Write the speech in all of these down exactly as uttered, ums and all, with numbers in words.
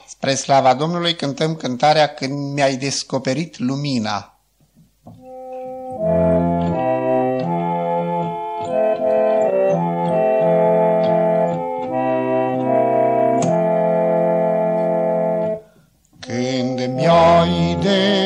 Spre slava Domnului cântăm cântarea Când mi-ai descoperit lumina. Când mi-ai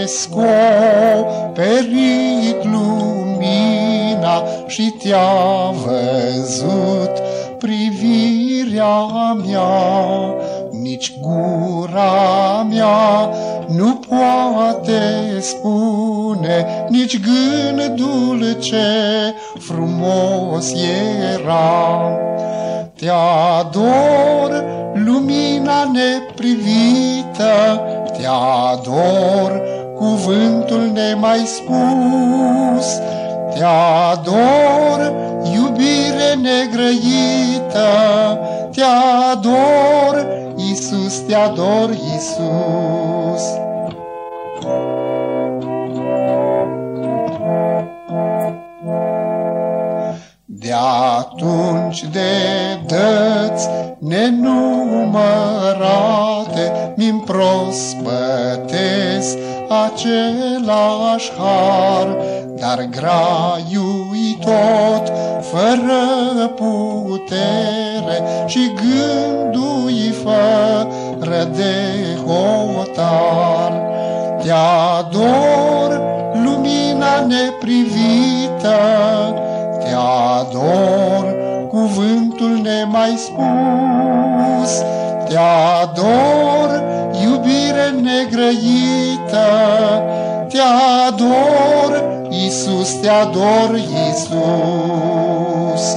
descoperit lumina și te-a văzut privirea mea, nici gura mea nu poate spune, nici gândul ce frumos era. Te ador, lumina neprivită, te ador, cuvântul nemai spus, te ador, iubire negrăită, te ador, Iisus, te ador, Iisus. De atunci de dăți nenumărate mi-mi prospătesc același har, dar graiui tot fără putere și gândui fără de hotar. Te ador, lumina neprivită, te ador, cuvântul nemai spus, te ador, iubire negrăită, te ador, Iisus, te ador, Iisus.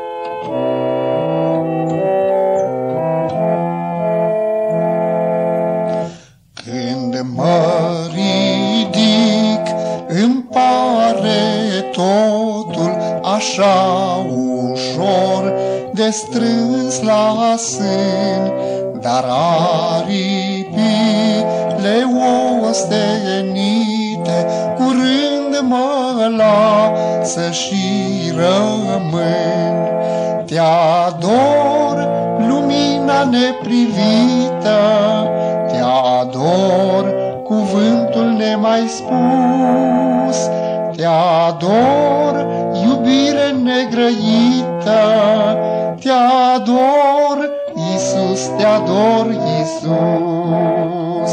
Când mă ridic, îmi pare totul așa ușor de strâns la sân, dar aripile ostenite curând mă lasă și rămân. Te ador, lumina neprivită, te ador, cuvântul nemai spus, te ador, iubire negrăită, te ador, Iisus, te ador, Iisus.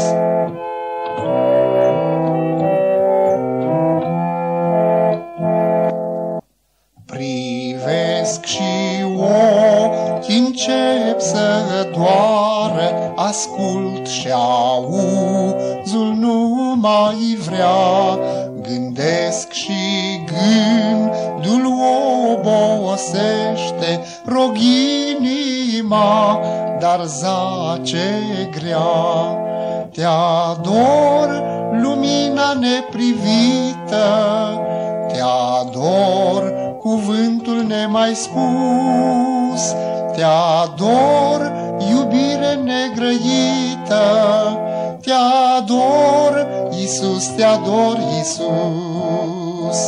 Privesc și ochii încep să doară, ascult și auzul nu mai vrea, gândesc și gândul obosește, rog inima, dar zace grea. Te ador, lumina neprivită, te ador, cuvântul nemai spus, te ador, iubire negrăită, te ador, Iisus, te ador, Iisus.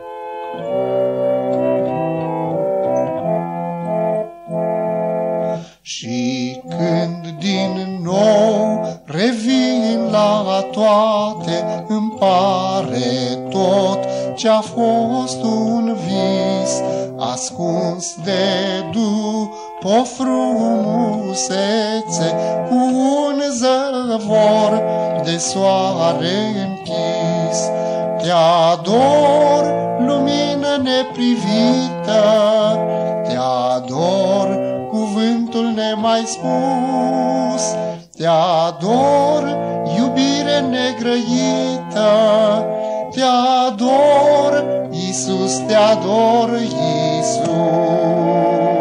Și când din nou revin la toate, îmi pare tot ce-a fost un vis, ascuns de după o frumusețe, cu un zăvor de soare închis. Te ador, lumină neprivită, te ador, cuvântul nemai spus, te ador, iubire negrăită, te ador, Iisus, te ador, Iisus.